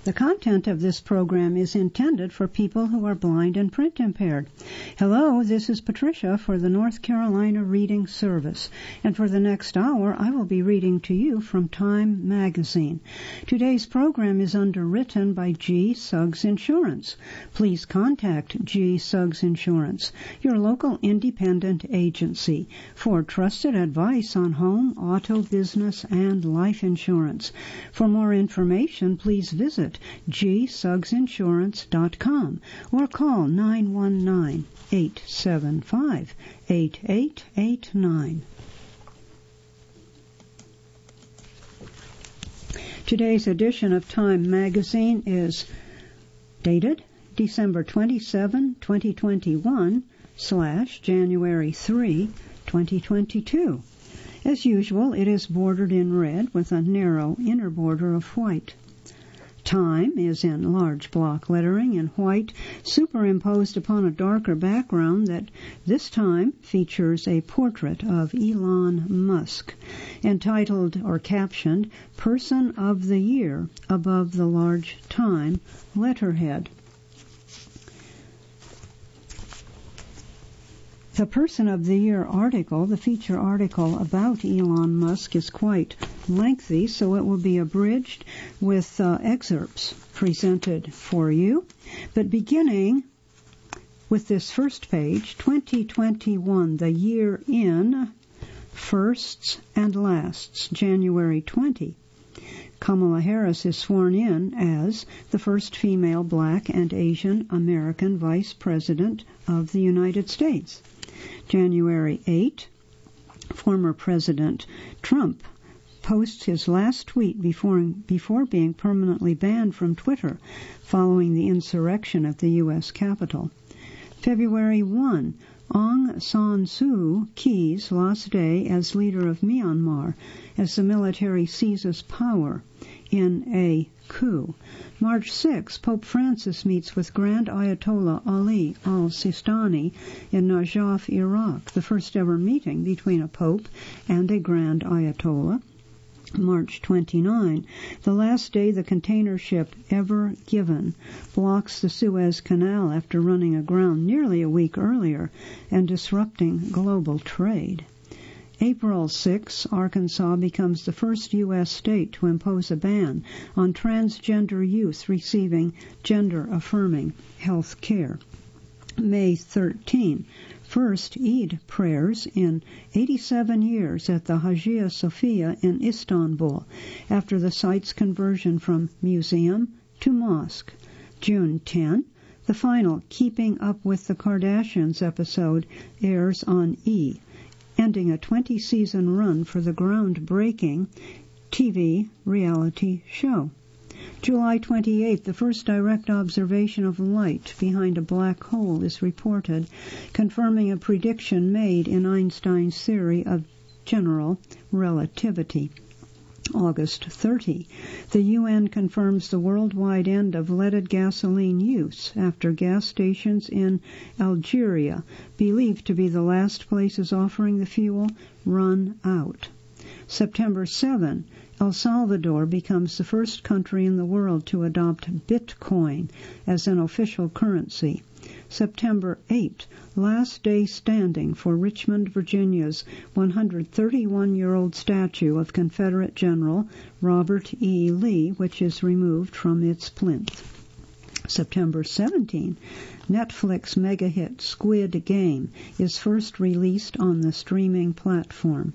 The content of this program is intended for people who are blind and print impaired. Hello, this is Patricia for the North Carolina Reading Service, and for the next hour I will be reading to you from Time magazine. Today's program is underwritten by G. Suggs Insurance. Please contact G. Suggs Insurance, your local independent agency, for trusted advice on home, auto, business, and life insurance. For more information, please visit gsuggsinsurance.com or call 919-875-8889. Today's edition of Time magazine is dated December 27, 2021 / January 3, 2022. As usual, it is bordered in red with a narrow inner border of white. Time is in large block lettering in white, superimposed upon a darker background that this time features a portrait of Elon Musk, entitled or captioned Person of the Year above the large Time letterhead. The Person of the Year article, the feature article about Elon Musk, is quite lengthy, so it will be abridged with excerpts presented for you. But beginning with this first page, 2021, the year in firsts and lasts, January 20. Kamala Harris is sworn in as the first female Black and Asian American Vice President of the United States. January 8, former President Trump posts his last tweet before being permanently banned from Twitter following the insurrection at the U.S. Capitol. February 1, Aung San Suu Kyi's last day as leader of Myanmar as the military seizes power in a coup. March 6, Pope Francis meets with Grand Ayatollah Ali al-Sistani in Najaf, Iraq, the first ever meeting between a pope and a Grand Ayatollah. March 29, the last day the container ship Ever Given blocks the Suez Canal after running aground nearly a week earlier and disrupting global trade. April 6, Arkansas becomes the first U.S. state to impose a ban on transgender youth receiving gender-affirming health care. May 13, first Eid prayers in 87 years at the Hagia Sophia in Istanbul after the site's conversion from museum to mosque. June 10, the final Keeping Up with the Kardashians episode airs on E!, ending a 20-season run for the groundbreaking TV reality show. July 28, the first direct observation of light behind a black hole is reported, confirming a prediction made in Einstein's theory of general relativity. August 30, the UN confirms the worldwide end of leaded gasoline use after gas stations in Algeria, believed to be the last places offering the fuel, run out. September 7, El Salvador becomes the first country in the world to adopt Bitcoin as an official currency. September 8, last day standing for Richmond, Virginia's 131-year-old statue of Confederate General Robert E. Lee, which is removed from its plinth. September 17, Netflix mega-hit Squid Game is first released on the streaming platform.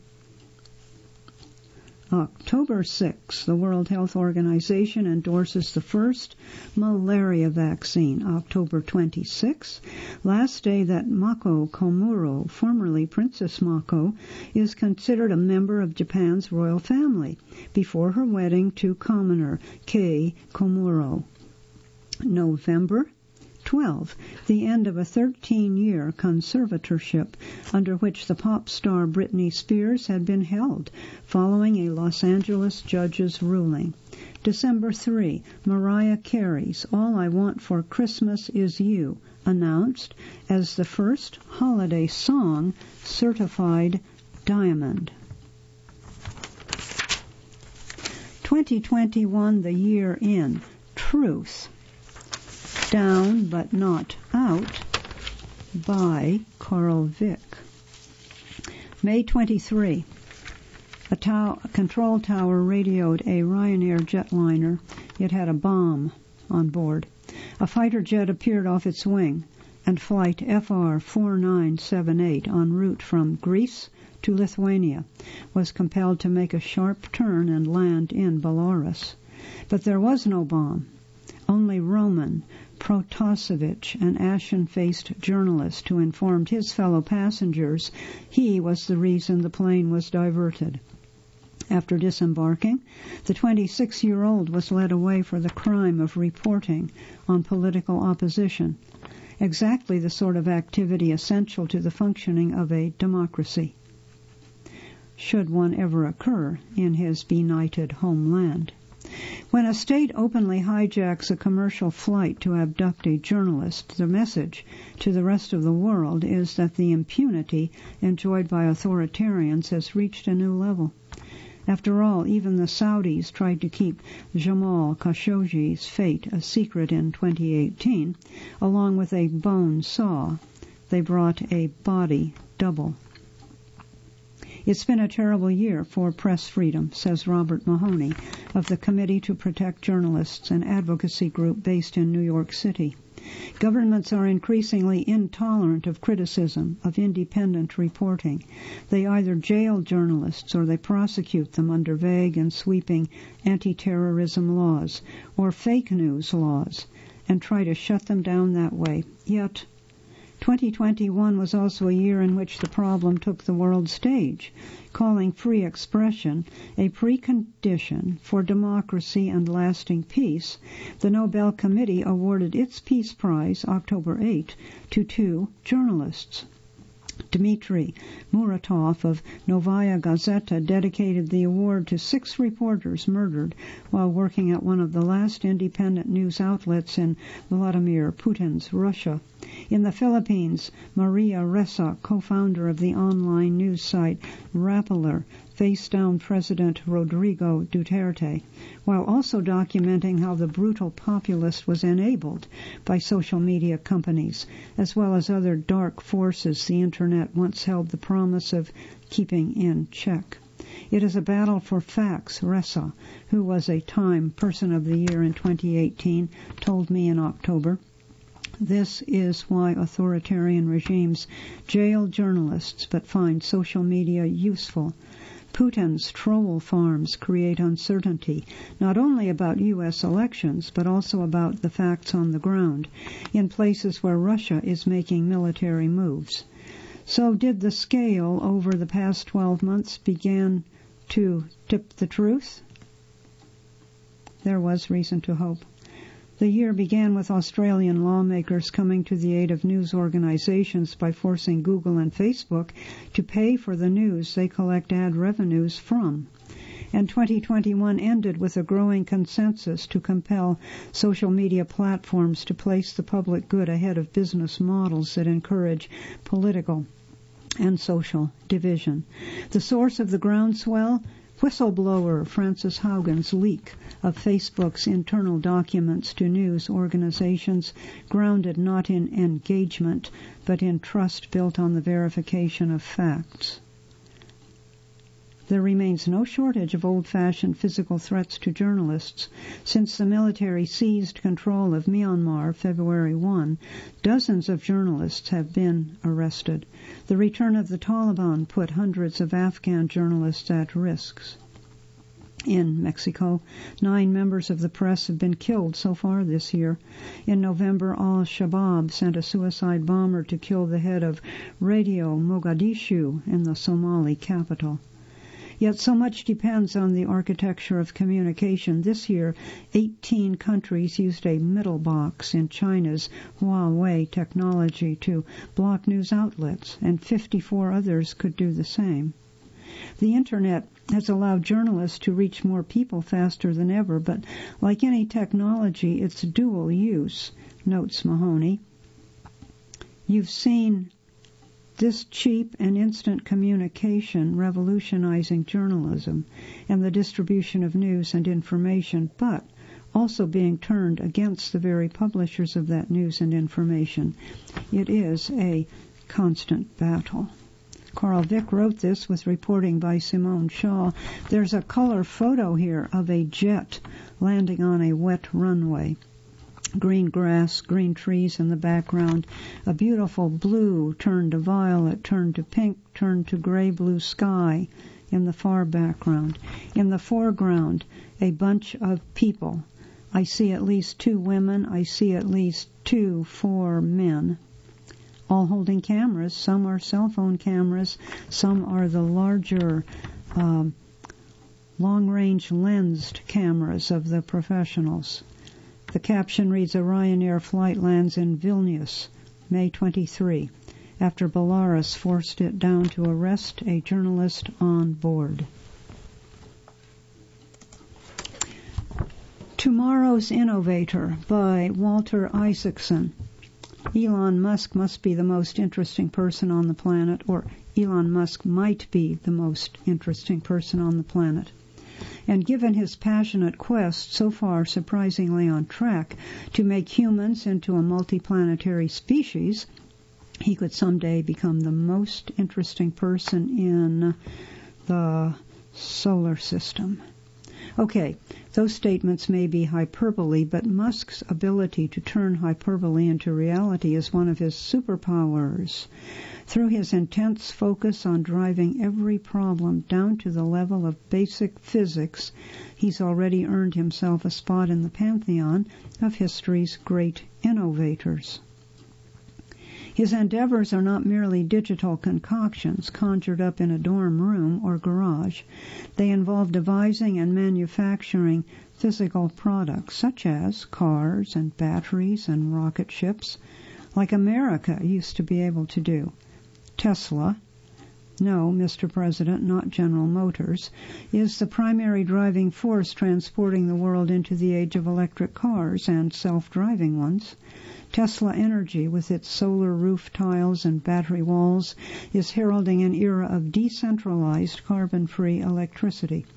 October 6, the World Health Organization endorses the first malaria vaccine. October 26, last day that Mako Komuro, formerly Princess Mako, is considered a member of Japan's royal family before her wedding to commoner Kei Komuro. November 12, the end of a 13-year conservatorship under which the pop star Britney Spears had been held following a Los Angeles judge's ruling. December 3, Mariah Carey's All I Want for Christmas Is You, announced as the first holiday song certified diamond. 2021, the year in Truth. Down But Not Out by Carl Vick. May 23. A control tower radioed a Ryanair jetliner. It had a bomb on board. A fighter jet appeared off its wing, and flight FR 4978 en route from Greece to Lithuania was compelled to make a sharp turn and land in Belarus. But there was no bomb. Only Roman Protasevich, an ashen-faced journalist who informed his fellow passengers he was the reason the plane was diverted. After disembarking, the 26-year-old was led away for the crime of reporting on political opposition, exactly the sort of activity essential to the functioning of a democracy, should one ever occur in his benighted homeland. When a state openly hijacks a commercial flight to abduct a journalist, the message to the rest of the world is that the impunity enjoyed by authoritarians has reached a new level. After all, even the Saudis tried to keep Jamal Khashoggi's fate a secret in 2018, along with a bone saw. They brought a body double. It's been a terrible year for press freedom, says Robert Mahoney of the Committee to Protect Journalists, an advocacy group based in New York City. Governments are increasingly intolerant of criticism, of independent reporting. They either jail journalists or they prosecute them under vague and sweeping anti-terrorism laws or fake news laws and try to shut them down that way. Yet 2021 was also a year in which the problem took the world stage, calling free expression a precondition for democracy and lasting peace. The Nobel Committee awarded its Peace Prize, October 8, to 2 journalists. Dmitry Muratov of Novaya Gazeta dedicated the award to 6 reporters murdered while working at one of the last independent news outlets in Vladimir Putin's Russia. In the Philippines, Maria Ressa, co-founder of the online news site Rappler, faced down President Rodrigo Duterte, while also documenting how the brutal populist was enabled by social media companies, as well as other dark forces the Internet once held the promise of keeping in check. It is a battle for facts, Ressa, who was a Time Person of the Year in 2018, told me in October. This is why authoritarian regimes jail journalists but find social media useful. Putin's troll farms create uncertainty, not only about U.S. elections, but also about the facts on the ground, in places where Russia is making military moves. So did the scale over the past 12 months begin to tip the truth? There was reason to hope. The year began with Australian lawmakers coming to the aid of news organizations by forcing Google and Facebook to pay for the news they collect ad revenues from. And 2021 ended with a growing consensus to compel social media platforms to place the public good ahead of business models that encourage political and social division. The source of the groundswell? Whistleblower Frances Haugen's leak of Facebook's internal documents to news organizations, grounded not in engagement, but in trust built on the verification of facts. There remains no shortage of old-fashioned physical threats to journalists. Since the military seized control of Myanmar February 1, dozens of journalists have been arrested. The return of the Taliban put hundreds of Afghan journalists at risk. In Mexico, 9 members of the press have been killed so far this year. In November, al-Shabaab sent a suicide bomber to kill the head of Radio Mogadishu in the Somali capital. Yet so much depends on the architecture of communication. This year, 18 countries used a middle box in China's Huawei technology to block news outlets, and 54 others could do the same. The Internet has allowed journalists to reach more people faster than ever, but like any technology, it's dual use, notes Mahoney. You've seen this cheap and instant communication revolutionizing journalism and the distribution of news and information, but also being turned against the very publishers of that news and information. It is a constant battle. Carl Vick wrote this with reporting by Simone Shaw. There's a color photo here of a jet landing on a wet runway. Green grass, green trees in the background, a beautiful blue turned to violet, turned to pink, turned to gray-blue sky in the far background. In the foreground, a bunch of people. I see at least 2 women. I see at least 4 men, all holding cameras. Some are cell phone cameras. Some are the larger long-range lensed cameras of the professionals. The caption reads, a Ryanair flight lands in Vilnius, May 23, after Belarus forced it down to arrest a journalist on board. Tomorrow's Innovator by Walter Isaacson. Elon Musk must be the most interesting person on the planet, or Elon Musk might be the most interesting person on the planet. And given his passionate quest, so far surprisingly on track, to make humans into a multiplanetary species, he could someday become the most interesting person in the solar system. Okay, those statements may be hyperbole, but Musk's ability to turn hyperbole into reality is one of his superpowers. Through his intense focus on driving every problem down to the level of basic physics, he's already earned himself a spot in the pantheon of history's great innovators. His endeavors are not merely digital concoctions conjured up in a dorm room or garage. They involve devising and manufacturing physical products, such as cars and batteries and rocket ships, like America used to be able to do. Tesla, no, Mr. President, not General Motors, is the primary driving force transporting the world into the age of electric cars and self-driving ones. Tesla Energy, with its solar roof tiles and battery walls, is heralding an era of decentralized carbon-free electricity.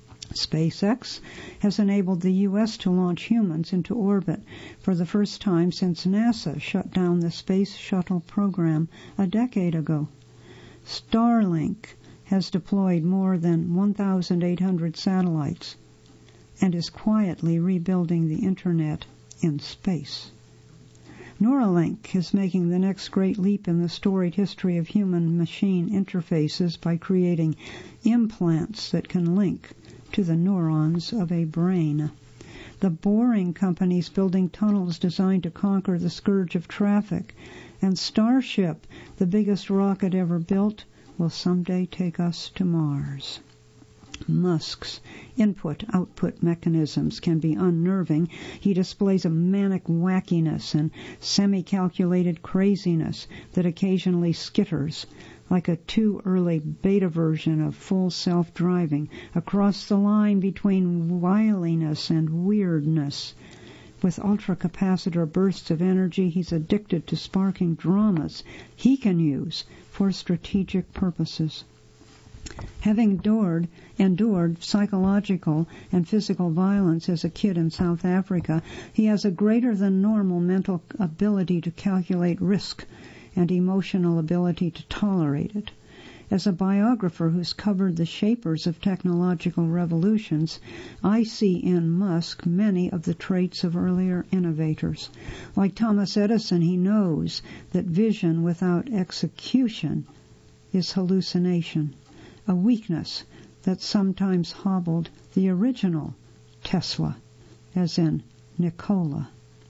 SpaceX has enabled the U.S. to launch humans into orbit for the first time since NASA shut down the Space Shuttle program a decade ago. Starlink has deployed more than 1,800 satellites and is quietly rebuilding the Internet in space. Neuralink is making the next great leap in the storied history of human-machine interfaces by creating implants that can link to the neurons of a brain. The Boring Company is building tunnels designed to conquer the scourge of traffic. And Starship, the biggest rocket ever built, will someday take us to Mars. Musk's input-output mechanisms can be unnerving. He displays a manic wackiness and semi-calculated craziness that occasionally skitters, like a too-early beta version of full self-driving, across the line between wiliness and weirdness. With ultracapacitor bursts of energy, he's addicted to sparking dramas he can use for strategic purposes. Having endured psychological and physical violence as a kid in South Africa, he has a greater than normal mental ability to calculate risk and emotional ability to tolerate it. As a biographer who's covered the shapers of technological revolutions, I see in Musk many of the traits of earlier innovators. Like Thomas Edison, he knows that vision without execution is hallucination, a weakness that sometimes hobbled the original Tesla, as in Nikola.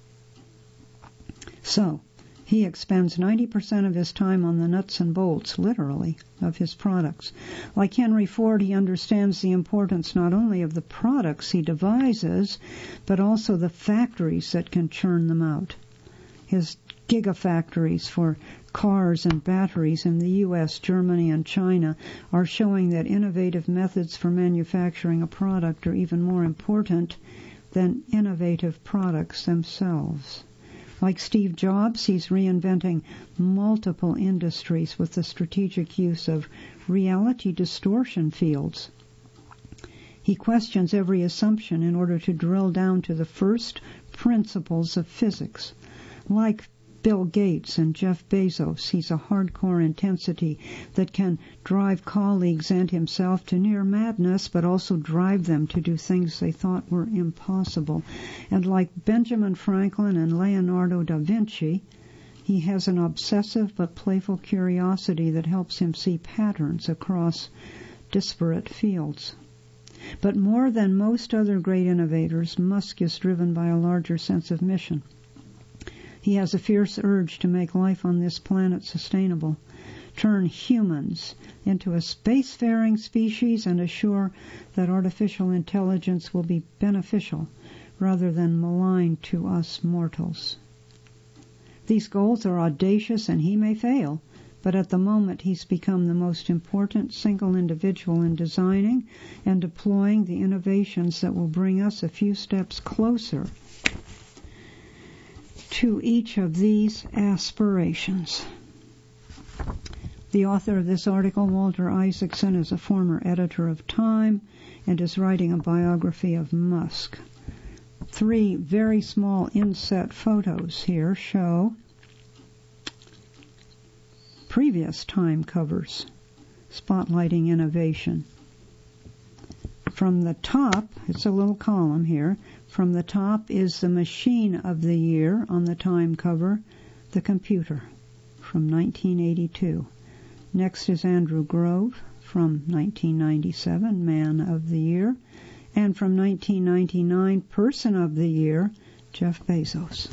So, he expends 90% of his time on the nuts and bolts, literally, of his products. Like Henry Ford, he understands the importance not only of the products he devises, but also the factories that can churn them out. His gigafactories for cars and batteries in the U.S., Germany, and China are showing that innovative methods for manufacturing a product are even more important than innovative products themselves. Like Steve Jobs, he's reinventing multiple industries with the strategic use of reality distortion fields. He questions every assumption in order to drill down to the first principles of physics. Like Bill Gates and Jeff Bezos, he's a hardcore intensity that can drive colleagues and himself to near madness, but also drive them to do things they thought were impossible. And like Benjamin Franklin and Leonardo da Vinci, he has an obsessive but playful curiosity that helps him see patterns across disparate fields. But more than most other great innovators, Musk is driven by a larger sense of mission. He has a fierce urge to make life on this planet sustainable, turn humans into a spacefaring species, and assure that artificial intelligence will be beneficial rather than malign to us mortals. These goals are audacious and he may fail, but at the moment he's become the most important single individual in designing and deploying the innovations that will bring us a few steps closer to each of these aspirations. The author of this article, Walter Isaacson, is a former editor of Time and is writing a biography of Musk. 3 very small inset photos here show previous Time covers spotlighting innovation. From the top, it's a little column here, from the top is the machine of the year on the Time cover, the computer, from 1982. Next is Andrew Grove from 1997, Man of the Year. And from 1999, Person of the Year, Jeff Bezos.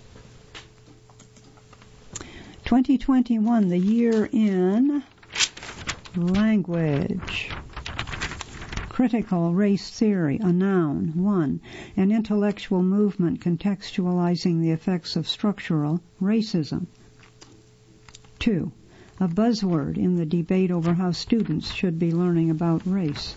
2021, the year in language. Critical race theory, a noun. 1. An intellectual movement contextualizing the effects of structural racism. 2. A buzzword in the debate over how students should be learning about race.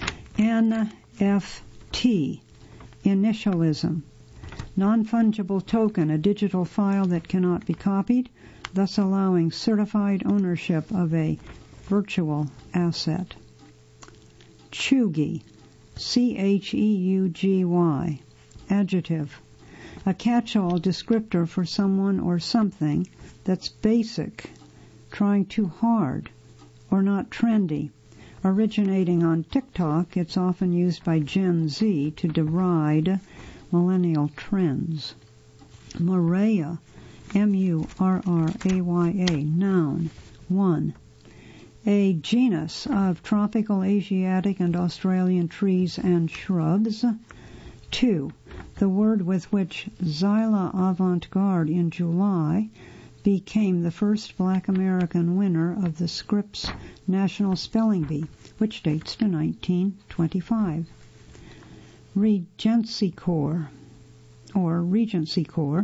NFT, initialism. Non-fungible token, a digital file that cannot be copied, thus allowing certified ownership of a virtual asset. Cheugy, C-H-E-U-G-Y, adjective, a catch-all descriptor for someone or something that's basic, trying too hard, or not trendy. Originating on TikTok, it's often used by Gen Z to deride millennial trends. Murraya, M-U-R-R-A-Y-A, noun. 1. A genus of tropical Asiatic and Australian trees and shrubs. 2. The word with which Zyla Avant-Garde in July became the first Black American winner of the Scripps National Spelling Bee, which dates to 1925. Regency Corps, or Regency Corps,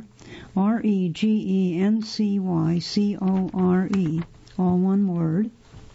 R-E-G-E-N-C-Y-C-O-R-E, all one word.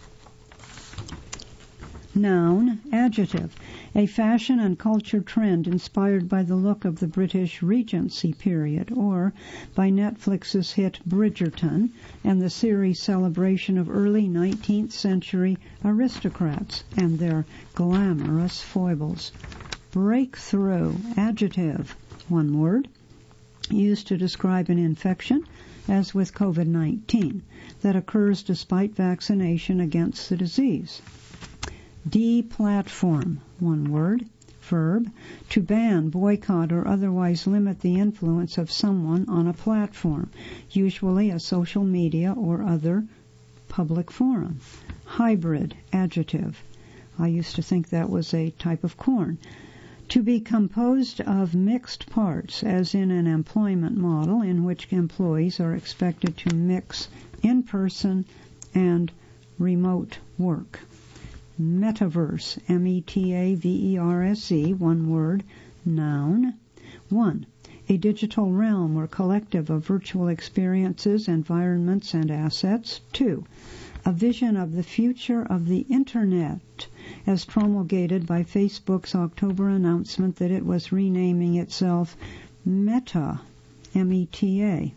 Noun, adjective, a fashion and culture trend inspired by the look of the British Regency period, or by Netflix's hit Bridgerton and the series celebration of early 19th century aristocrats and their glamorous foibles. Breakthrough, adjective, one word, used to describe an infection, as with COVID-19, that occurs despite vaccination against the disease. Deplatform, one word, verb, to ban, boycott, or otherwise limit the influence of someone on a platform, usually a social media or other public forum. Hybrid, adjective. I used to think that was a type of corn. To be composed of mixed parts, as in an employment model in which employees are expected to mix in-person and remote work. Metaverse, M-E-T-A-V-E-R-S-E, one word, noun. 1. A digital realm or collective of virtual experiences, environments, and assets. 2. A vision of the future of the Internet, as promulgated by Facebook's October announcement that it was renaming itself Meta, M-E-T-A.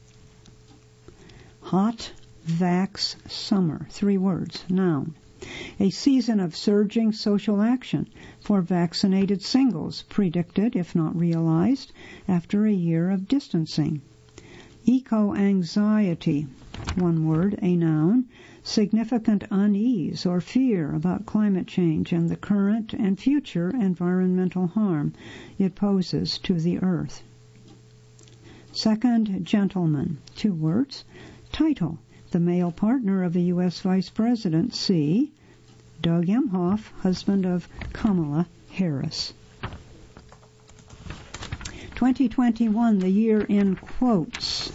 Hot Vax Summer, 3 words, noun. A season of surging social action for vaccinated singles, predicted, if not realized, after a year of distancing. Eco-anxiety, one word, a noun, significant unease or fear about climate change and the current and future environmental harm it poses to the earth. Second, gentleman, two words. Title, the male partner of a U.S. Vice President, C. Doug Emhoff, husband of Kamala Harris. 2021, the year in quotes.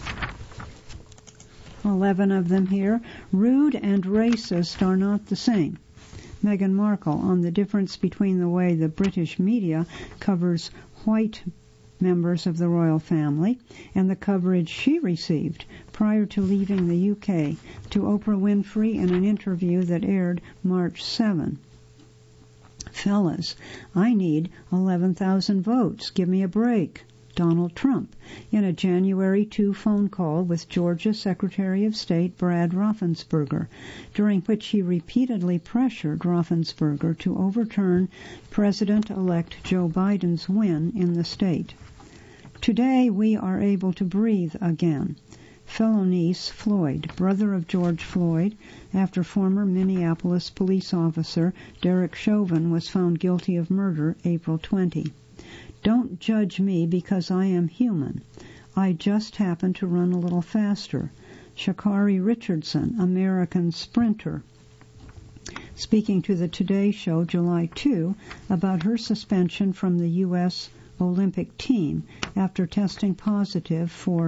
11 of them here. Rude and racist are not the same. Meghan Markle on the difference between the way the British media covers white members of the royal family and the coverage she received prior to leaving the UK to Oprah Winfrey in an interview that aired March 7. Fellas, I need 11,000 votes. Give me a break. Donald Trump in a January 2 phone call with Georgia Secretary of State Brad Raffensperger, during which he repeatedly pressured Raffensperger to overturn President-elect Joe Biden's win in the state. Today we are able to breathe again. Philonise Floyd, brother of George Floyd, after former Minneapolis police officer Derek Chauvin was found guilty of murder April 20. Don't judge me because I am human. I just happen to run a little faster. Sha'Carri Richardson, American sprinter, speaking to the Today Show July 2 about her suspension from the U.S. Olympic team after testing positive for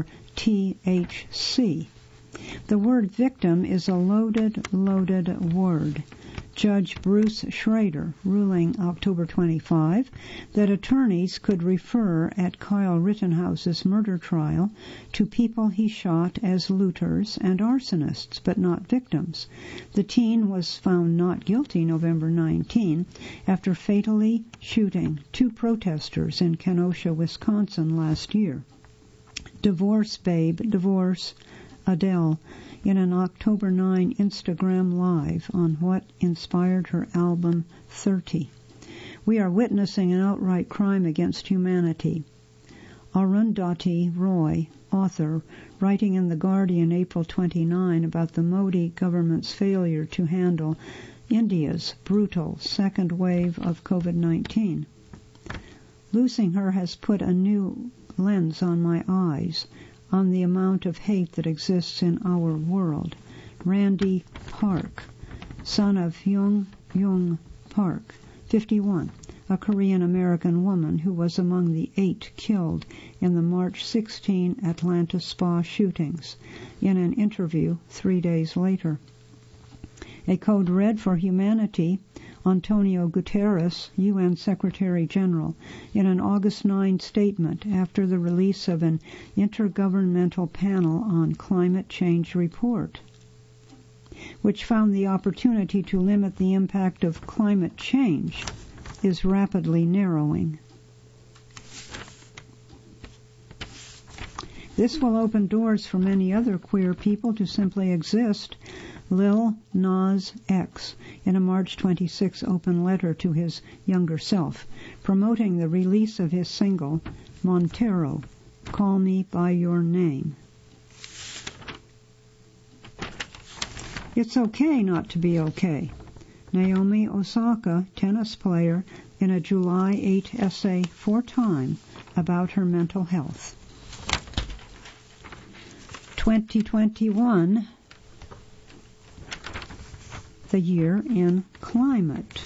THC. The word victim is a loaded word. Judge Bruce Schrader ruling October 25 that attorneys could refer at Kyle Rittenhouse's murder trial to people he shot as looters and arsonists, but not victims. The teen was found not guilty November 19 after fatally shooting two protesters in Kenosha, Wisconsin last year. Divorce babe, divorce Adele, in an October 9 Instagram Live on what inspired her album 30. We are witnessing an outright crime against humanity. Arundhati Roy, author, writing in The Guardian April 29 about the Modi government's failure to handle India's brutal second wave of COVID-19. Losing her has put a new lens on my eyes, on the amount of hate that exists in our world. Randy Park, son of Hyung Park, 51, a Korean-American woman who was among the 8 killed in the March 16 Atlanta spa shootings, in an interview 3 days later. A code red for humanity, Antonio Guterres, UN Secretary General, in an August 9 statement after the release of an Intergovernmental Panel on Climate Change report, which found the opportunity to limit the impact of climate change is rapidly narrowing. This will open doors for many other queer people to simply exist. Lil Nas X, in a March 26 open letter to his younger self, promoting the release of his single, Montero, Call Me By Your Name. It's okay not to be okay. Naomi Osaka, tennis player, in a July 8 essay for Time about her mental health. 2021, the year in climate.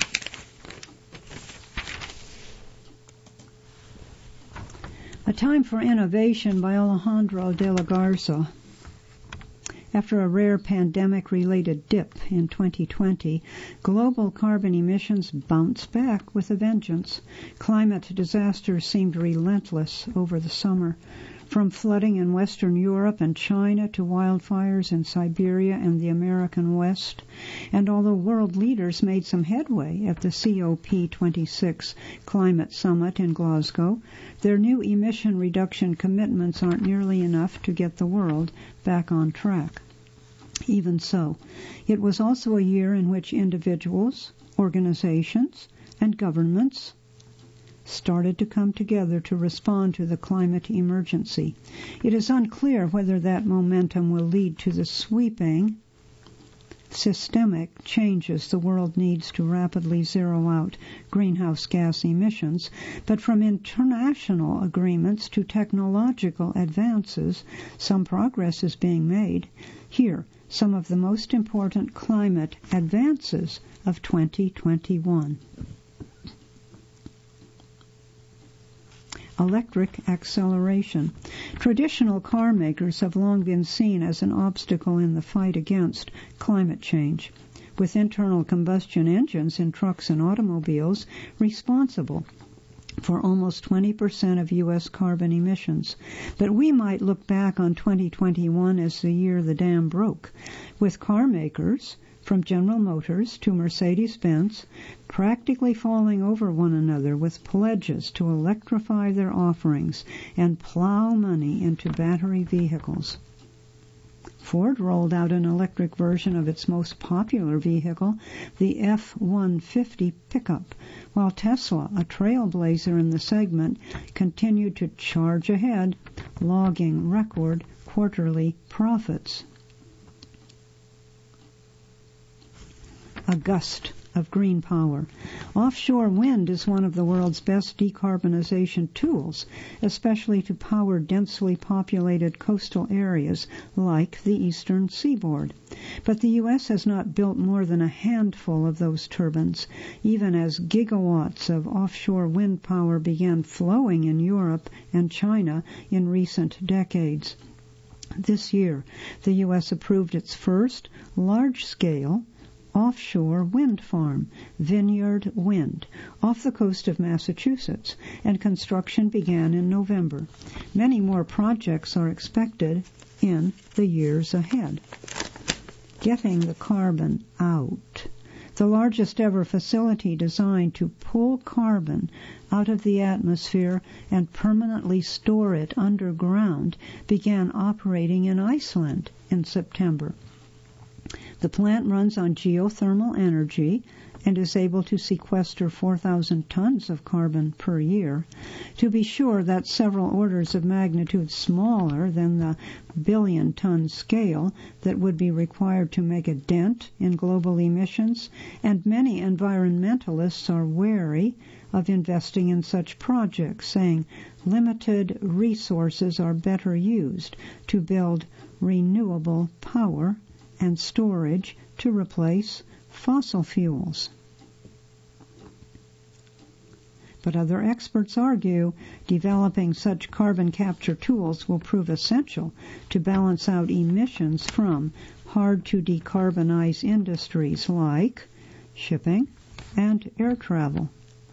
A Time for Innovation by Alejandro de la Garza. After a rare pandemic-related dip in 2020, global carbon emissions bounced back with a vengeance. Climate disasters seemed relentless over the summer, from flooding in Western Europe and China to wildfires in Siberia and the American West. And although world leaders made some headway at the COP26 Climate Summit in Glasgow, their new emission reduction commitments aren't nearly enough to get the world back on track. Even so, it was also a year in which individuals, organizations, and governments started to come together to respond to the climate emergency. It is unclear whether that momentum will lead to the sweeping, systemic changes the world needs to rapidly zero out greenhouse gas emissions, but from international agreements to technological advances, some progress is being made. Here, some of the most important climate advances of 2021. Electric acceleration. Traditional car makers have long been seen as an obstacle in the fight against climate change, with internal combustion engines in trucks and automobiles responsible for almost 20% of U.S. carbon emissions. But we might look back on 2021 as the year the dam broke, with car makers, from General Motors to Mercedes-Benz, practically falling over one another with pledges to electrify their offerings and plow money into battery vehicles. Ford rolled out an electric version of its most popular vehicle, the F-150 pickup, while Tesla, a trailblazer in the segment, continued to charge ahead, logging record quarterly profits. A gust of green power. Offshore wind is one of the world's best decarbonization tools, especially to power densely populated coastal areas like the eastern seaboard. But the U.S. has not built more than a handful of those turbines, even as gigawatts of offshore wind power began flowing in Europe and China in recent decades. This year, the U.S. approved its first large-scale offshore wind farm, Vineyard Wind, off the coast of Massachusetts, and construction began in November. Many more projects are expected in the years ahead. Getting the carbon out. The largest ever facility designed to pull carbon out of the atmosphere and permanently store it underground began operating in Iceland in September. The plant runs on geothermal energy and is able to sequester 4,000 tons of carbon per year. To be sure, that's several orders of magnitude smaller than the billion-ton scale that would be required to make a dent in global emissions, and many environmentalists are wary of investing in such projects, saying limited resources are better used to build renewable power and storage to replace fossil fuels. But other experts argue developing such carbon capture tools will prove essential to balance out emissions from hard-to-decarbonize industries like shipping and air travel.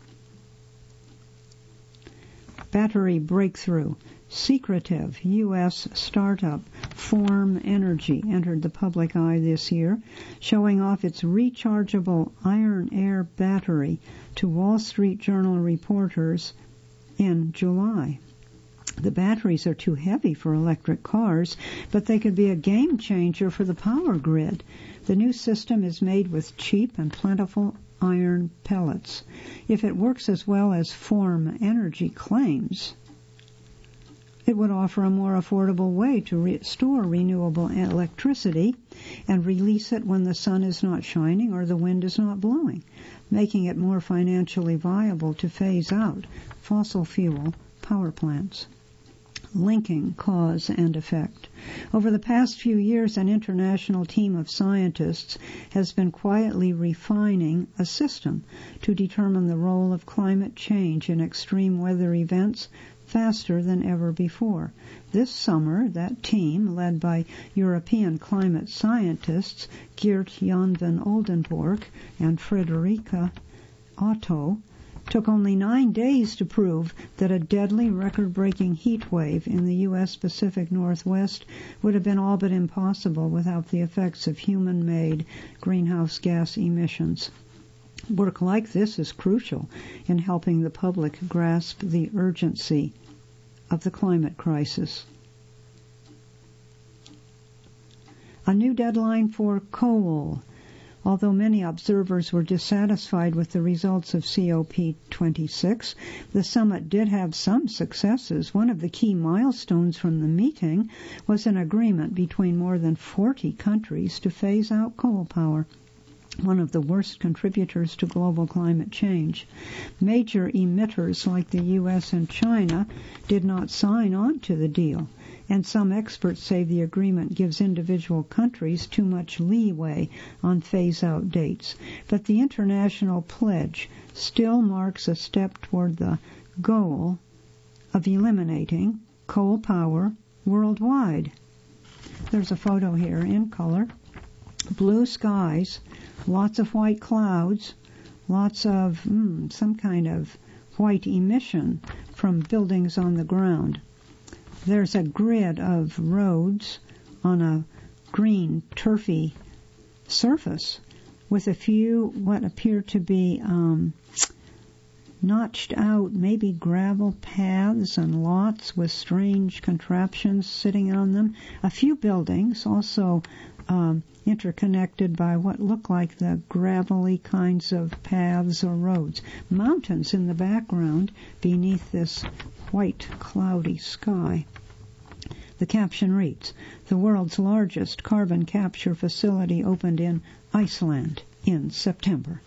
Battery breakthrough. Secretive U.S. startup Form Energy entered the public eye this year, showing off its rechargeable iron-air battery to Wall Street Journal reporters in July. The batteries are too heavy for electric cars, but they could be a game changer for the power grid. The new system is made with cheap and plentiful iron pellets. If it works as well as Form Energy claims, it would offer a more affordable way to store renewable electricity and release it when the sun is not shining or the wind is not blowing, making it more financially viable to phase out fossil fuel power plants. Linking cause and effect. Over the past few years, an international team of scientists has been quietly refining a system to determine the role of climate change in extreme weather events faster than ever before. This summer, that team, led by European climate scientists Geert Jan van Oldenburg and Frederike Otto, took only 9 days to prove that a deadly record-breaking heat wave in the U.S. Pacific Northwest would have been all but impossible without the effects of human-made greenhouse gas emissions. Work like this is crucial in helping the public grasp the urgency of the climate crisis. A new deadline for coal. Although many observers were dissatisfied with the results of COP26, the summit did have some successes. One of the key milestones from the meeting was an agreement between more than 40 countries to phase out coal power, one of the worst contributors to global climate change. Major emitters like the U.S. and China did not sign on to the deal, and some experts say the agreement gives individual countries too much leeway on phase-out dates. But the international pledge still marks a step toward the goal of eliminating coal power worldwide. There's a photo here in color. Blue skies, lots of white clouds, lots of some kind of white emission from buildings on the ground. There's a grid of roads on a green, turfy surface with a few what appear to be notched out, maybe gravel paths and lots with strange contraptions sitting on them. A few buildings also interconnected by what look like the gravelly kinds of paths or roads. Mountains in the background beneath this white, cloudy sky. The caption reads, "The world's largest carbon capture facility opened in Iceland in September."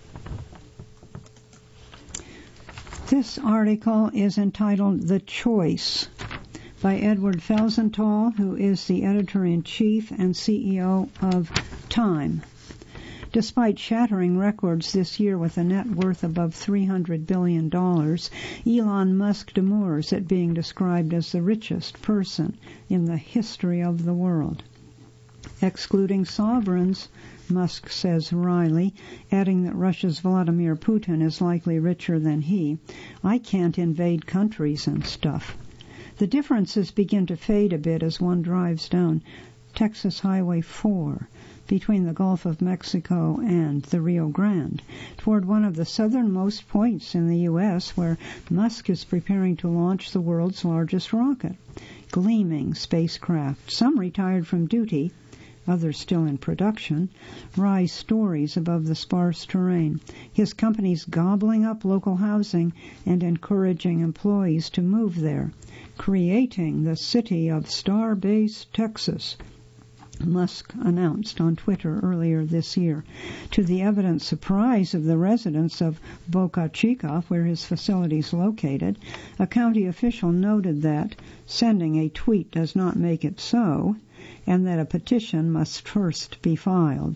This article is entitled "The Choice" by Edward Felsenthal, who is the editor-in-chief and CEO of Time. Despite shattering records this year with a net worth above $300 billion, Elon Musk demurs at being described as the richest person in the history of the world. Excluding sovereigns, Musk says wryly, adding that Russia's Vladimir Putin is likely richer than he. I can't invade countries and stuff. The differences begin to fade a bit as one drives down Texas Highway 4 between the Gulf of Mexico and the Rio Grande, toward one of the southernmost points in the U.S. where Musk is preparing to launch the world's largest rocket. Gleaming spacecraft, some retired from duty, others still in production, rise stories above the sparse terrain. His company's gobbling up local housing and encouraging employees to move there, creating the city of Starbase, Texas, Musk announced on Twitter earlier this year. To the evident surprise of the residents of Boca Chica, where his facility is located, a county official noted that sending a tweet does not make it so, and that a petition must first be filed.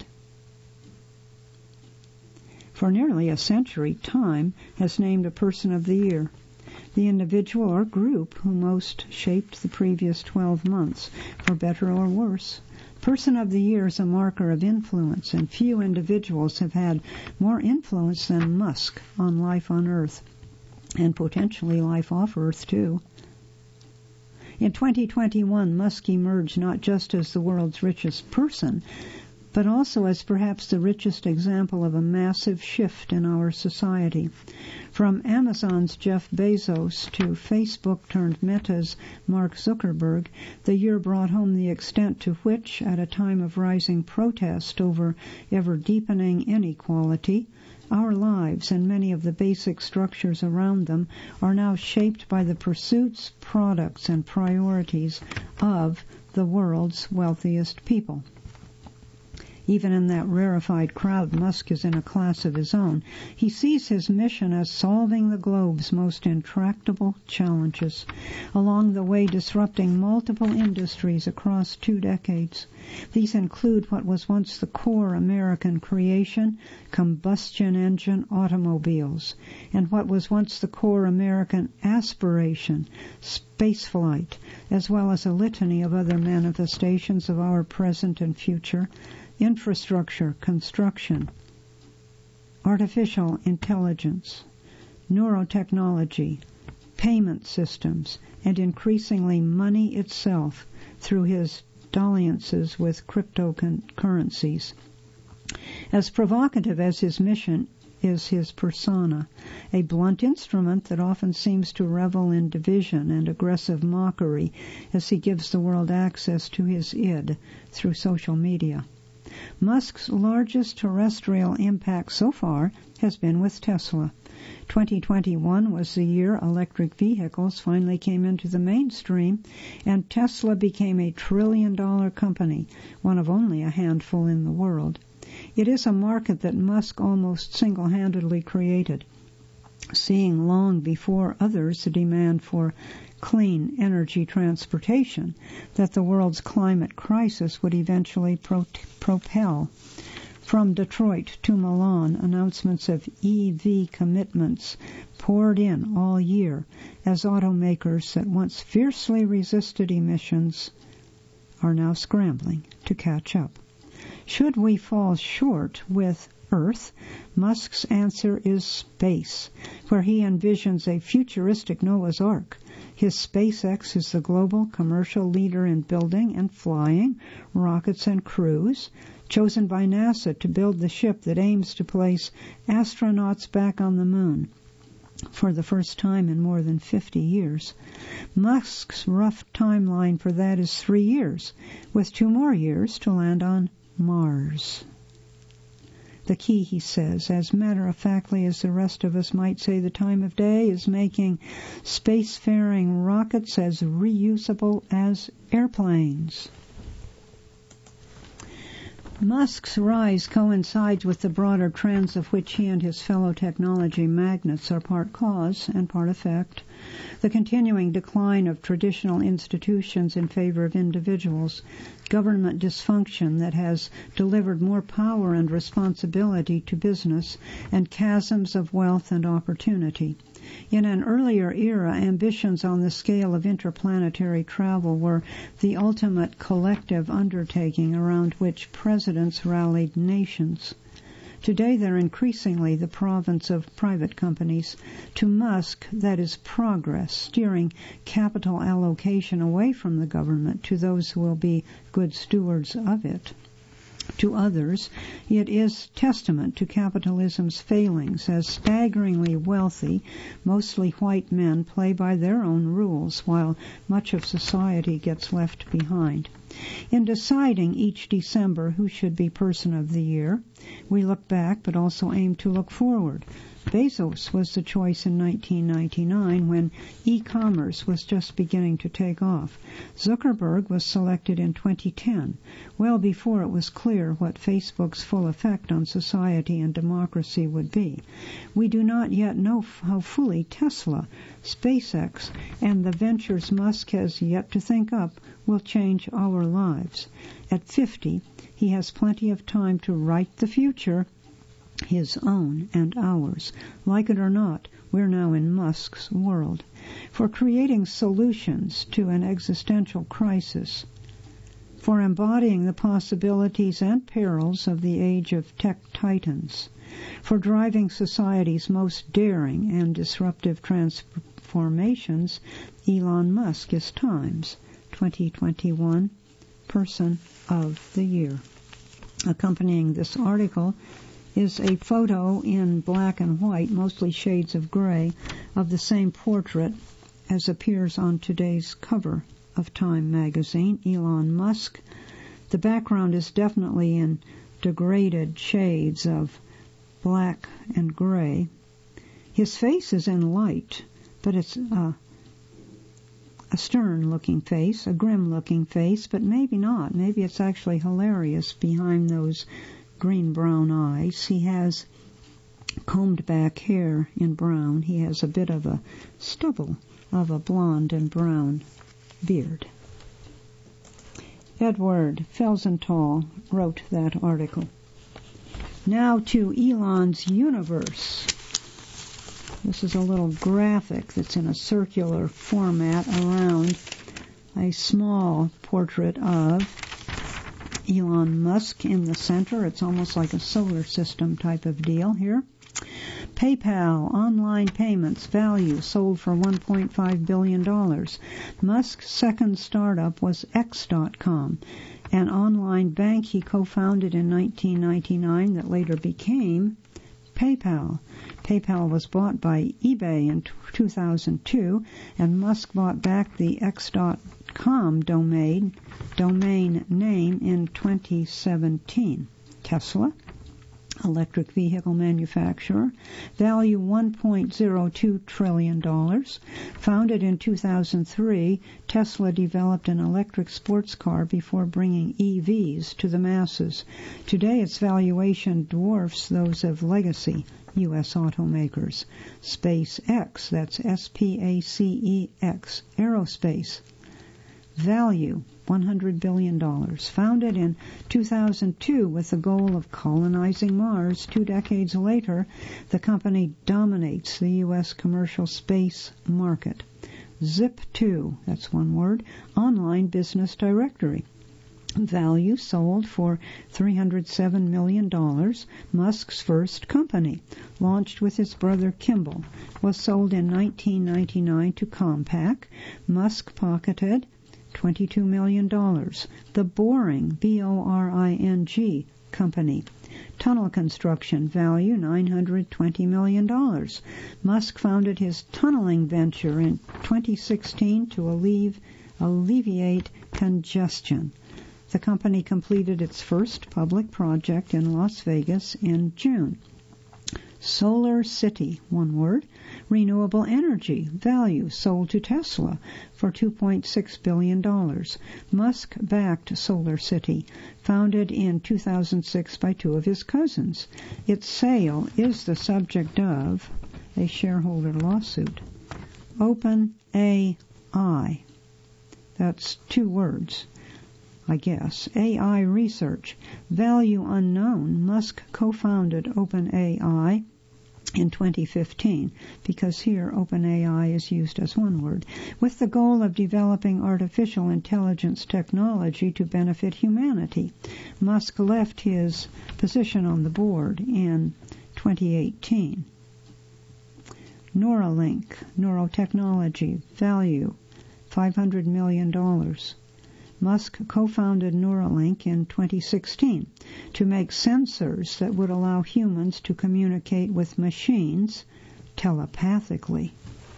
For nearly a century, Time has named a Person of the Year, the individual or group who most shaped the previous 12 months, for better or worse. Person of the Year is a marker of influence, and few individuals have had more influence than Musk on life on Earth, and potentially life off Earth, too. In 2021, Musk emerged not just as the world's richest person, but also as perhaps the richest example of a massive shift in our society. From Amazon's Jeff Bezos to Facebook-turned-Meta's Mark Zuckerberg, the year brought home the extent to which, at a time of rising protest over ever-deepening inequality, our lives and many of the basic structures around them are now shaped by the pursuits, products, and priorities of the world's wealthiest people. Even in that rarefied crowd, Musk is in a class of his own. He sees his mission as solving the globe's most intractable challenges, along the way disrupting multiple industries across 2 decades. These include what was once the core American creation, combustion engine automobiles, and what was once the core American aspiration, spaceflight, as well as a litany of other manifestations of our present and future, infrastructure, construction, artificial intelligence, neurotechnology, payment systems, and increasingly money itself through his dalliances with cryptocurrencies. As provocative as his mission is his persona, a blunt instrument that often seems to revel in division and aggressive mockery as he gives the world access to his id through social media. Musk's largest terrestrial impact so far has been with Tesla. 2021 was the year electric vehicles finally came into the mainstream, and Tesla became a trillion-dollar company, one of only a handful in the world. It is a market that Musk almost single-handedly created, seeing long before others the demand for clean energy transportation that the world's climate crisis would eventually propel. From Detroit to Milan, announcements of EV commitments poured in all year as automakers that once fiercely resisted emissions are now scrambling to catch up. Should we fall short with Earth, Musk's answer is space, where he envisions a futuristic Noah's Ark. His SpaceX is the global commercial leader in building and flying rockets and crews, chosen by NASA to build the ship that aims to place astronauts back on the moon for the first time in more than 50 years. Musk's rough timeline for that is 3 years, with 2 more years to land on Mars. The key, he says, as matter-of-factly as the rest of us might say the time of day, is making spacefaring rockets as reusable as airplanes. Musk's rise coincides with the broader trends of which he and his fellow technology magnates are part cause and part effect. The continuing decline of traditional institutions in favor of individuals, government dysfunction that has delivered more power and responsibility to business, and chasms of wealth and opportunity. In an earlier era, ambitions on the scale of interplanetary travel were the ultimate collective undertaking around which presidents rallied nations. Today, they're increasingly the province of private companies. To Musk, that is progress, steering capital allocation away from the government to those who will be good stewards of it. To others, it is testament to capitalism's failings as staggeringly wealthy, mostly white men play by their own rules while much of society gets left behind. In deciding each December who should be Person of the Year, we look back but also aim to look forward. Bezos was the choice in 1999 when e-commerce was just beginning to take off. Zuckerberg was selected in 2010, well before it was clear what Facebook's full effect on society and democracy would be. We do not yet know how fully Tesla, SpaceX, and the ventures Musk has yet to think up will change our lives. At 50, he has plenty of time to write the future, his own and ours. Like it or not, we're now in Musk's world. For creating solutions to an existential crisis, for embodying the possibilities and perils of the age of tech titans, for driving society's most daring and disruptive transformations, Elon Musk is Time's 2021 Person of the Year. Accompanying this article is a photo in black and white, mostly shades of gray, of the same portrait as appears on today's cover of Time magazine, Elon Musk. The background is definitely in degraded shades of black and gray. His face is in light, but it's a stern-looking face, a grim-looking face, but maybe not. Maybe it's actually hilarious behind those green-brown eyes. He has combed back hair in brown. He has a bit of a stubble of a blonde and brown beard. Edward Felsenthal wrote that article. Now to Elon's universe. This is a little graphic that's in a circular format around a small portrait of Elon Musk in the center. It's almost like a solar system type of deal here. PayPal, online payments, value sold for $1.5 billion. Musk's second startup was X.com, an online bank he co-founded in 1999 that later became PayPal. PayPal was bought by eBay in 2002, and Musk bought back the X.com domain name in 2017. Tesla, electric vehicle manufacturer, value $1.02 trillion. Founded in 2003, Tesla developed an electric sports car before bringing EVs to the masses. Today, its valuation dwarfs those of legacy U.S. automakers. SpaceX, that's S-P-A-C-E-X, aerospace, value $100 billion. Founded in 2002 with the goal of colonizing Mars, 2 decades later, the company dominates the U.S. commercial space market. Zip2, that's one word, online business directory. Value sold for $307 million. Musk's first company, launched with his brother Kimball, was sold in 1999 to Compaq. Musk pocketed $22 million. The Boring, B-O-R-I-N-G, company. Tunnel construction, value $920 million. Musk founded his tunneling venture in 2016 to alleviate congestion. The company completed its first public project in Las Vegas in June. Solar City, one word, renewable energy, value sold to Tesla for $2.6 billion. Musk backed Solar City, founded in 2006 by 2 of his cousins. Its sale is the subject of a shareholder lawsuit. OpenAI, that's 2 words, I guess. AI research, value unknown. Musk co-founded OpenAI in 2015, because here OpenAI is used as one word, with the goal of developing artificial intelligence technology to benefit humanity. Musk left his position on the board in 2018. Neuralink, neurotechnology, value $500 million. Musk co-founded Neuralink in 2016 to make sensors that would allow humans to communicate with machines telepathically.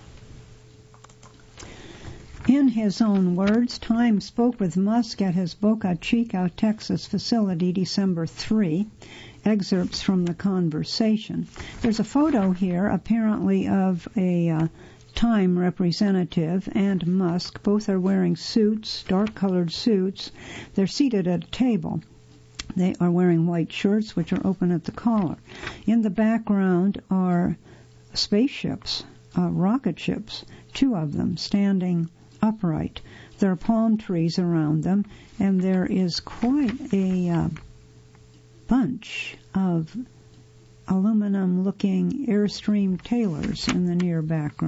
In his own words, Time spoke with Musk at his Boca Chica, Texas facility December 3. Excerpts from the conversation. There's a photo here, apparently, of a Time representative and Musk. Both are wearing suits, dark-colored suits. They're seated at a table. They are wearing white shirts, which are open at the collar. In the background are spaceships, rocket ships, 2 of them standing upright. There are palm trees around them, and there is quite a bunch of aluminum-looking Airstream trailers in the near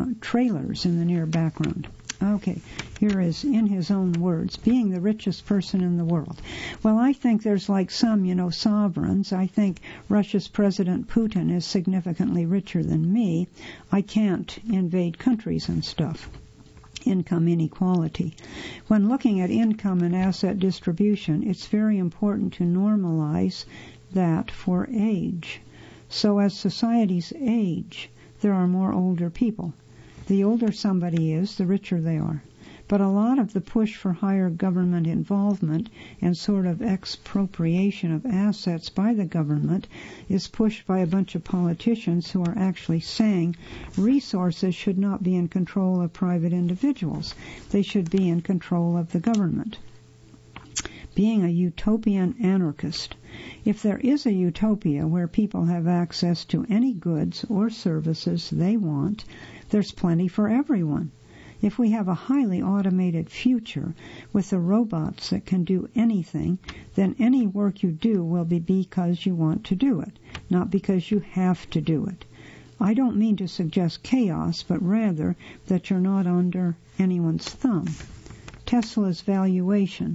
background. Okay, here is, in his own words, being the richest person in the world. Well, I think there's like some, sovereigns. I think Russia's President Putin is significantly richer than me. I can't invade countries and stuff. Income inequality. When looking at income and asset distribution, it's very important to normalize that for age. So as societies age, there are more older people. The older somebody is, the richer they are. But a lot of the push for higher government involvement and sort of expropriation of assets by the government is pushed by a bunch of politicians who are actually saying resources should not be in control of private individuals. They should be in control of the government. Being a utopian anarchist. If there is a utopia where people have access to any goods or services they want, there's plenty for everyone. If we have a highly automated future with the robots that can do anything, then any work you do will be because you want to do it, not because you have to do it. I don't mean to suggest chaos, but rather that you're not under anyone's thumb. Tesla's valuation.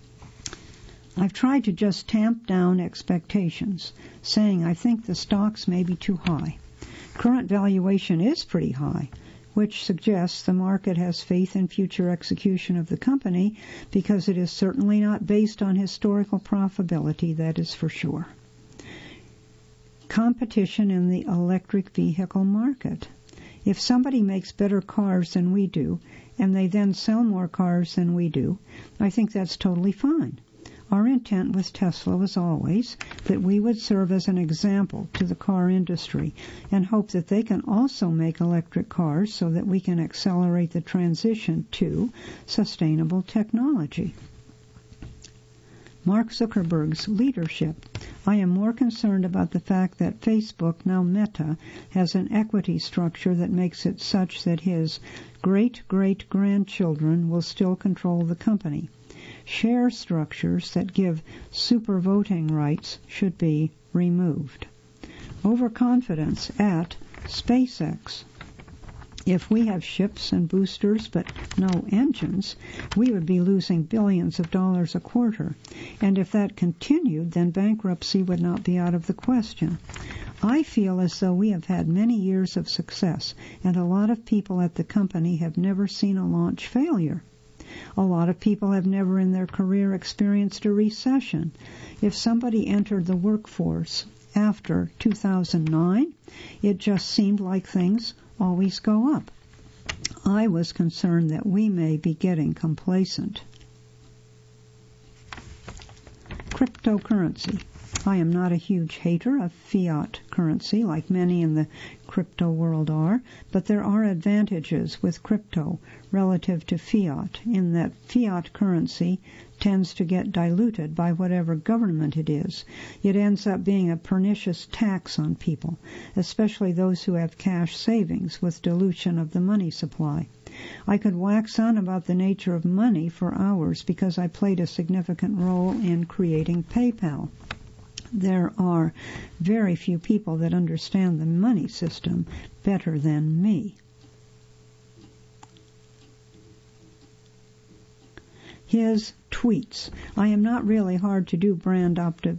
I've tried to just tamp down expectations, saying I think the stocks may be too high. Current valuation is pretty high, which suggests the market has faith in future execution of the company because it is certainly not based on historical profitability, that is for sure. Competition in the electric vehicle market. If somebody makes better cars than we do, and they then sell more cars than we do, I think that's totally fine. Our intent with Tesla was always that we would serve as an example to the car industry and hope that they can also make electric cars so that we can accelerate the transition to sustainable technology. Mark Zuckerberg's leadership. I am more concerned about the fact that Facebook, now Meta, has an equity structure that makes it such that his great-great-grandchildren will still control the company. Share structures that give super voting rights should be removed. Overconfidence at SpaceX. If we have ships and boosters but no engines, we would be losing billions of dollars a quarter. And if that continued, then bankruptcy would not be out of the question. I feel as though we have had many years of success, and a lot of people at the company have never seen a launch failure. A lot of people have never in their career experienced a recession. If somebody entered the workforce after 2009, it just seemed like things always go up. I was concerned that we may be getting complacent. Cryptocurrency. I am not a huge hater of fiat currency like many in the crypto world are, but there are advantages with crypto relative to fiat in that fiat currency tends to get diluted by whatever government it is. It ends up being a pernicious tax on people, especially those who have cash savings with dilution of the money supply. I could wax on about the nature of money for hours because I played a significant role in creating PayPal. There are very few people that understand the money system better than me. His tweets. I am not really trying to do brand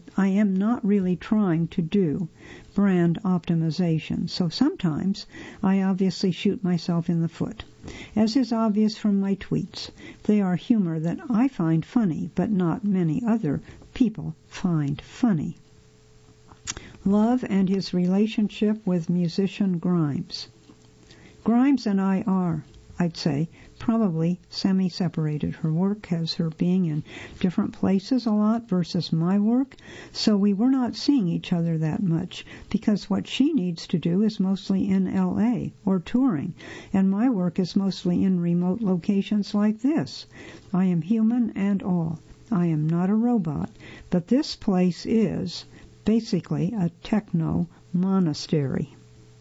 optimization. So sometimes I obviously shoot myself in the foot. As is obvious from my tweets, they are humor that I find funny, but not many other people find funny. Love and his relationship with musician Grimes. Grimes and I are, I'd say, probably semi-separated. Her work has her being in different places a lot versus my work, so we were not seeing each other that much because what she needs to do is mostly in L.A. or touring, and my work is mostly in remote locations like this. I am human and all. I am not a robot, but this place is basically a techno monastery.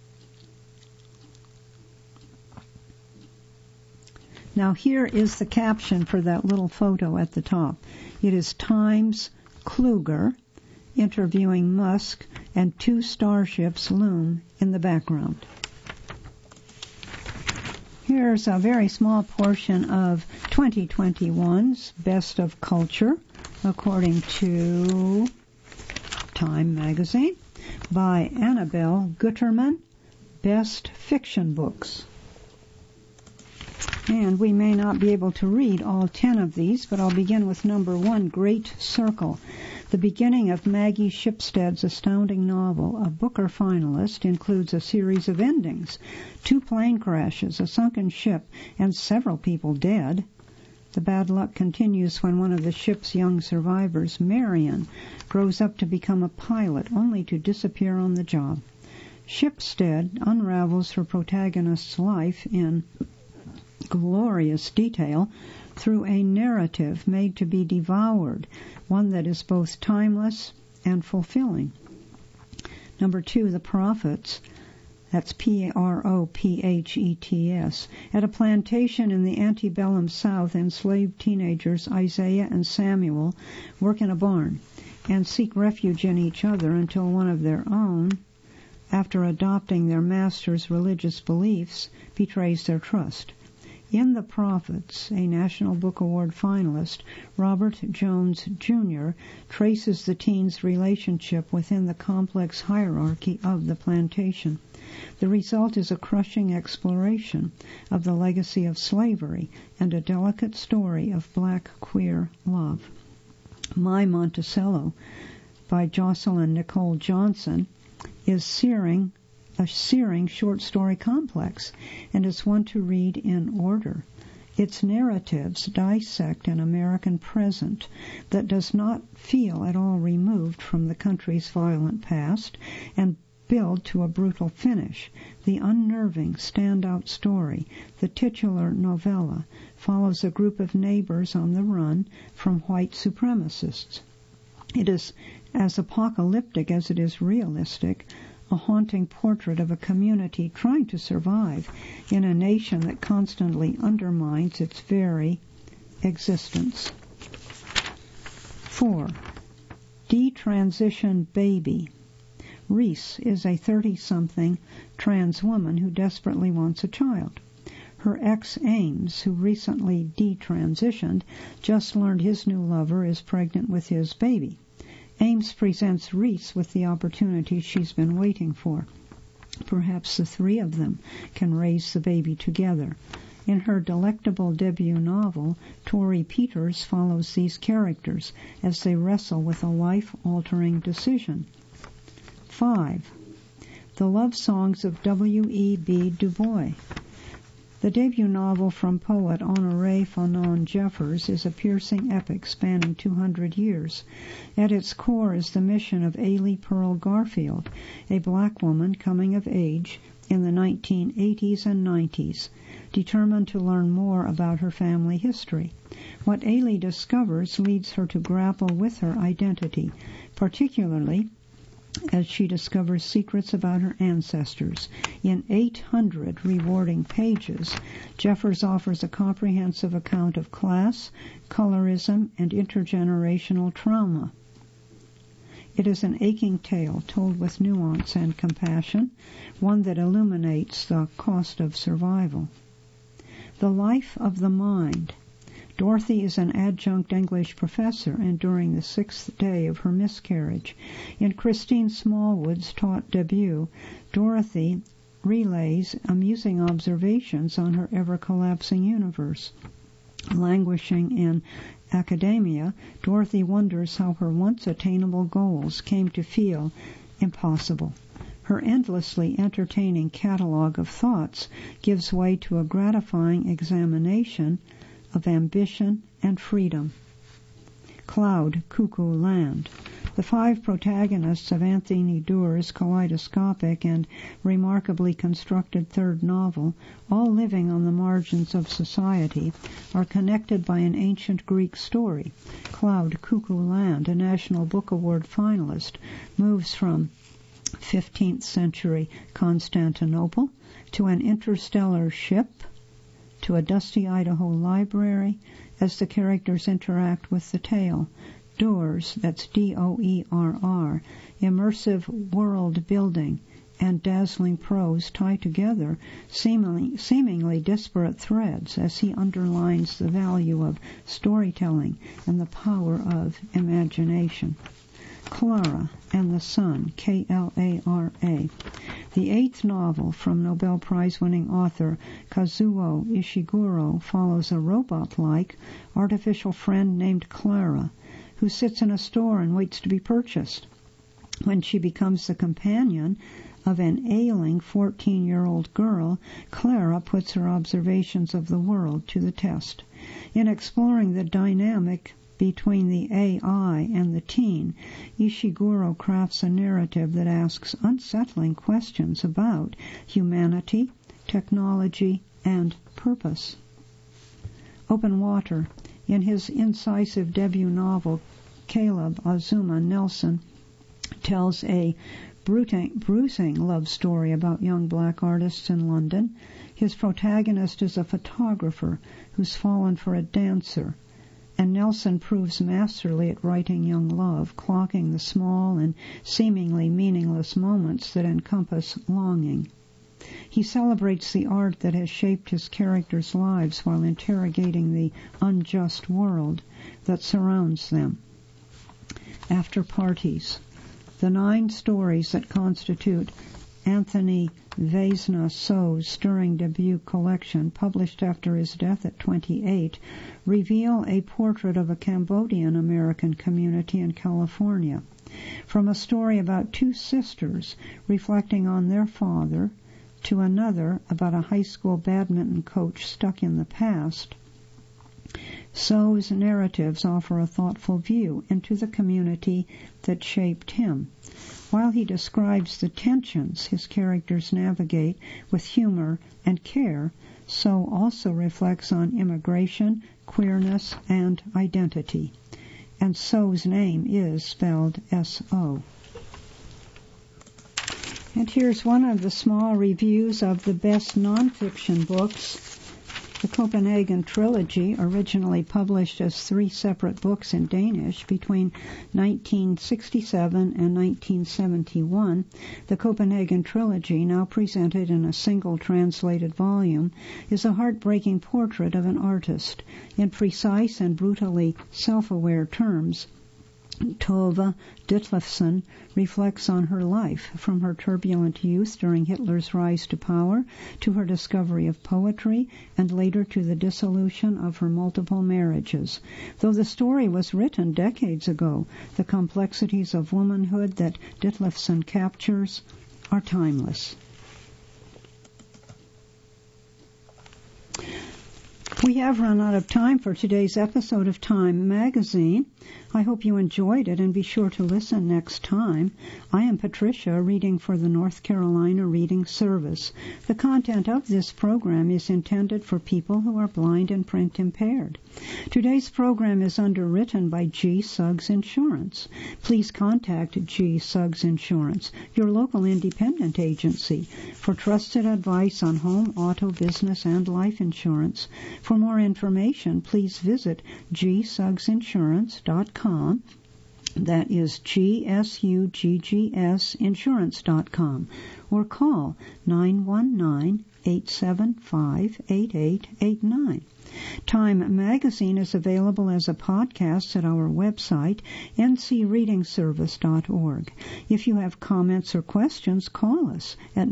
Now here is the caption for that little photo at the top. It is Times Kluger interviewing Musk, and two starships loom in the background. Here's a very small portion of 2021's Best of Culture, according to Time magazine, by Annabelle Gutterman, Best Fiction Books. And we may not be able to read all 10 of these, but I'll begin with number 1, Great Circle. The beginning of Maggie Shipstead's astounding novel, a Booker finalist, includes a series of endings, 2 plane crashes, a sunken ship, and several people dead. The bad luck continues when one of the ship's young survivors, Marion, grows up to become a pilot, only to disappear on the job. Shipstead unravels her protagonist's life in glorious detail through a narrative made to be devoured, one that is both timeless and fulfilling. Number 2, The Prophets. That's Prophets. At a plantation in the antebellum South, enslaved teenagers Isaiah and Samuel work in a barn and seek refuge in each other until one of their own, after adopting their master's religious beliefs, betrays their trust. In The Prophets, a National Book Award finalist, Robert Jones, Jr., traces the teens' relationship within the complex hierarchy of the plantation. The result is a crushing exploration of the legacy of slavery and a delicate story of black queer love. My Monticello, by Jocelyn Nicole Johnson, is a searing short story complex, and is one to read in order. Its narratives dissect an American present that does not feel at all removed from the country's violent past and build to a brutal finish. The unnerving standout story, the titular novella, follows a group of neighbors on the run from white supremacists. It is as apocalyptic as it is realistic, a haunting portrait of a community trying to survive in a nation that constantly undermines its very existence. 4. Detransition Baby. Reese is a 30-something trans woman who desperately wants a child. Her ex Ames, who recently detransitioned, just learned his new lover is pregnant with his baby. Ames presents Reese with the opportunity she's been waiting for. Perhaps the three of them can raise the baby together. In her delectable debut novel, Tori Peters follows these characters as they wrestle with a life-altering decision. 5. The Love Songs of W.E.B. Du Bois. The debut novel from poet Honoré Fanon Jeffers is a piercing epic spanning 200 years. At its core is the mission of Ailey Pearl Garfield, a black woman coming of age in the 1980s and 90s, determined to learn more about her family history. What Ailey discovers leads her to grapple with her identity, particularly as she discovers secrets about her ancestors. In 800 rewarding pages, Jeffers offers a comprehensive account of class, colorism, and intergenerational trauma. It is an aching tale told with nuance and compassion, one that illuminates the cost of survival. The Life of the Mind. Dorothy is an adjunct English professor enduring the 6th day of her miscarriage. In Christine Smallwood's taut debut, Dorothy relays amusing observations on her ever-collapsing universe. Languishing in academia, Dorothy wonders how her once-attainable goals came to feel impossible. Her endlessly entertaining catalog of thoughts gives way to a gratifying examination of ambition and freedom. Cloud Cuckoo Land. The 5 protagonists of Anthony Doerr's kaleidoscopic and remarkably constructed third novel, all living on the margins of society, are connected by an ancient Greek story. Cloud Cuckoo Land, a National Book Award finalist, moves from 15th century Constantinople to an interstellar ship to a dusty Idaho library as the characters interact with the tale. Doerr's, that's D-O-E-R-R, immersive world building and dazzling prose tie together seemingly disparate threads as he underlines the value of storytelling and the power of imagination. Clara and the Sun, K-L-A-R-A. The 8th novel from Nobel Prize-winning author Kazuo Ishiguro follows a robot-like artificial friend named Clara, who sits in a store and waits to be purchased. When she becomes the companion of an ailing 14-year-old girl, Clara puts her observations of the world to the test. In exploring the dynamic between the AI and the teen, Ishiguro crafts a narrative that asks unsettling questions about humanity, technology, and purpose. Open Water. In his incisive debut novel, Caleb Azuma Nelson tells a bruising love story about young black artists in London. His protagonist is a photographer who's fallen for a dancer, and Nelson proves masterly at writing young love, clocking the small and seemingly meaningless moments that encompass longing. He celebrates the art that has shaped his characters' lives while interrogating the unjust world that surrounds them. After Parties. The 9 stories that constitute Anthony Vaisna-So's stirring debut collection, published after his death at 28, reveal a portrait of a Cambodian American community in California. From a story about two sisters reflecting on their father to another about a high school badminton coach stuck in the past, So's narratives offer a thoughtful view into the community that shaped him. While he describes the tensions his characters navigate with humor and care, So also reflects on immigration, queerness, and identity. And So's name is spelled S-O. And here's one of the small reviews of the best nonfiction books. The Copenhagen Trilogy, originally published as 3 separate books in Danish between 1967 and 1971, the Copenhagen Trilogy, now presented in a single translated volume, is a heartbreaking portrait of an artist. In precise and brutally self-aware terms, Tove Ditlevsen reflects on her life, from her turbulent youth during Hitler's rise to power, to her discovery of poetry, and later to the dissolution of her multiple marriages. Though the story was written decades ago, the complexities of womanhood that Ditlevsen captures are timeless. We have run out of time for today's episode of Time Magazine. I hope you enjoyed it, and be sure to listen next time. I am Patricia, reading for the North Carolina Reading Service. The content of this program is intended for people who are blind and print impaired. Today's program is underwritten by G. Suggs Insurance. Please contact G. Suggs Insurance, your local independent agency, for trusted advice on home, auto, business, and life insurance. For more information, please visit gsuggsinsurance.com. That is GSUGGS insurance.com, or call 919-875-8889. Time Magazine is available as a podcast at our website, ncreadingservice.org. If you have comments or questions, call us at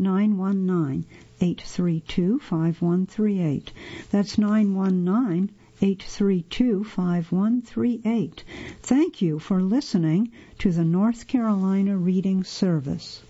919-832-5138. That's 919-832-5138. Thank you for listening to the North Carolina Reading Service.